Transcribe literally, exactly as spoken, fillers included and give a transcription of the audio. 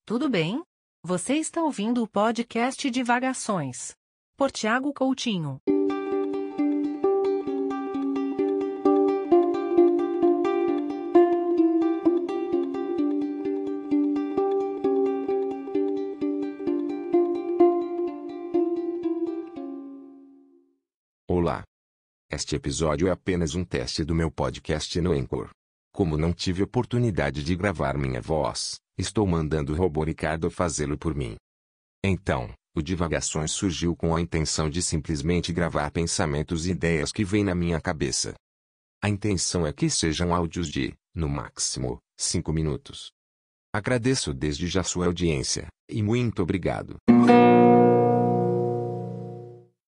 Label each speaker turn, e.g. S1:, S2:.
S1: tudo bem? Você está ouvindo o podcast Divagações, por Thiago Coutinho.
S2: Olá! Este episódio é apenas um teste do meu podcast no Anchor. Como não tive oportunidade de gravar minha voz, estou mandando o robô Ricardo fazê-lo por mim. Então, o Divagações surgiu com a intenção de simplesmente gravar pensamentos e ideias que vêm na minha cabeça. A intenção é que sejam áudios de, no máximo, cinco minutos. Agradeço desde já sua audiência, e muito obrigado.